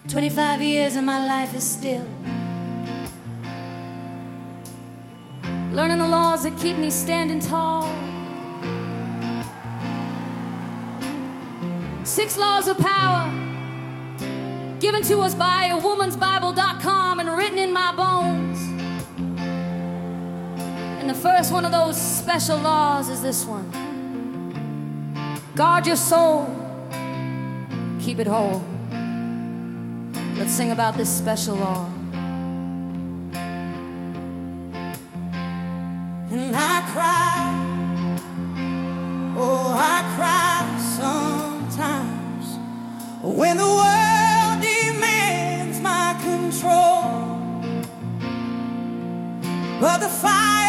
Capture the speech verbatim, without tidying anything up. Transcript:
twenty-five years and my life is still learning the laws that keep me standing tall. Six laws of power given to us by a womans bible dot com and written in my bones. And the first one of those special laws is this one: guard your soul, keep it whole. Let's sing about this special law. And I cry, oh I cry sometimes when the world demands my control, but the fire